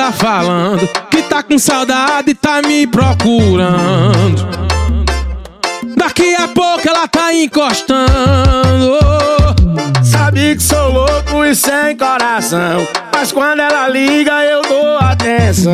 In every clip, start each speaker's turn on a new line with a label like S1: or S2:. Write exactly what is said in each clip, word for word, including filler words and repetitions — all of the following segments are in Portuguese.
S1: tá falando que tá com saudade e tá me procurando. Daqui a pouco ela tá encostando.
S2: Sabe que sou louco e sem coração, mas quando ela liga eu dou atenção.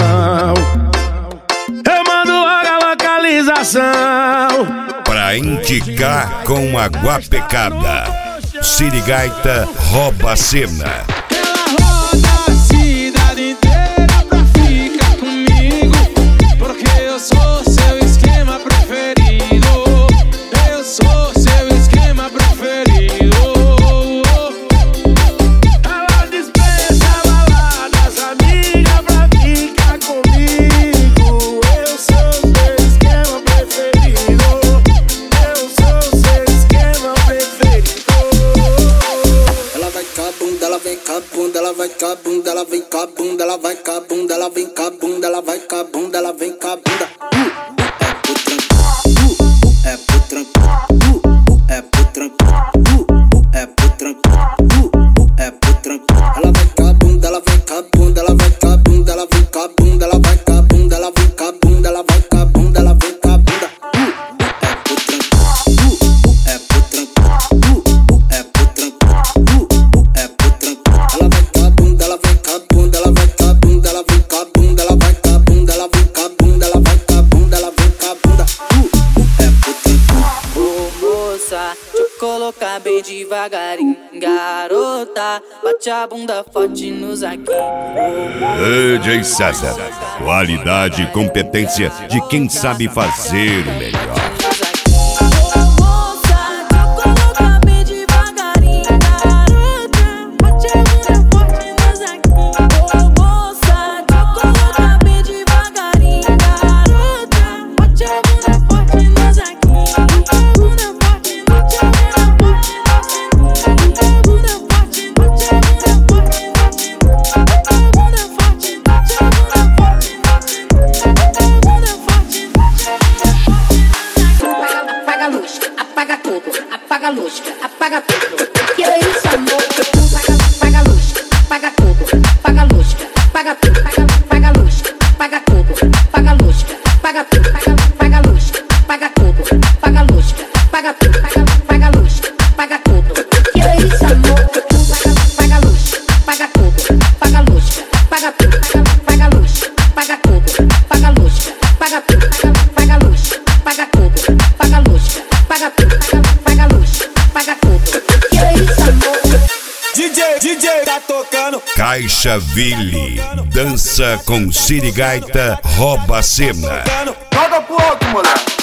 S2: Eu mando a localização
S3: pra indicar com a guapecada. Sirigaita rouba a cena.
S1: Ela roda a cidade inteira pra ficar comigo, porque eu sou seu esquema preferido. Eu sou seu esquema preferido.
S2: Ela dispensa baladas, amiga, pra ficar comigo. Eu sou seu esquema preferido. Eu sou seu esquema preferido.
S4: Ela vai cá, bunda, ela vem cá, bunda, ela vai cá, bunda, ela vem cá, bunda, ela vai cá, bunda, ela vem cá, bunda, ela vai cá, bunda, ela vem cá, bunda. É pro tranquilo, é pro tranquilo, é pro tranquilo, é pro tranquilo. Ela vai cá, bunda, ela vem cá, bunda, ela vai cá, bunda, ela vem cá, bunda, ela vai cá, bunda, ela vem cá, bunda, ela vai cá, bunda, ela vem cá, bunda. É pro tranquilo, é pro tranquilo, é pro tranquilo. Ela vai cá, bunda, ela vem cá, bunda, ela vai cá, bunda, ela vem cá, bunda, ela vai cá, bunda, ela vem cá, bunda, ela vai cá, bunda, ela vem cá, bunda. É pro tranquilo.
S5: Ô moça, deixa eu colocar bem devagarinho. Garota, bate a bunda forte nos aqui.
S3: D J César, qualidade e competência de quem sabe fazer o melhor.
S6: Apaga tudo, apaga a luz, apaga tudo. Que é isso, amor? Apaga a luz, apaga tudo, apaga a luz, apaga tudo, apaga a luz, apaga tudo, apaga a luz, apaga tudo, apaga a luz, apaga tudo, apaga a luz, apaga tudo, apaga a luz, apaga tudo. Que é isso, amor? Apaga a luz, apaga tudo, apaga a luz, apaga tudo, apaga a luz, apaga tudo, apaga a luz, apaga tudo, apaga a luz, apaga tudo, apaga a luz, apaga tudo, apaga a luz, apaga tudo. Que é isso, amor?
S2: D J, D J tá tocando.
S3: Caixa Ville, dança com Sirigaita rouba a cena.
S2: Joga pro alto, moleque.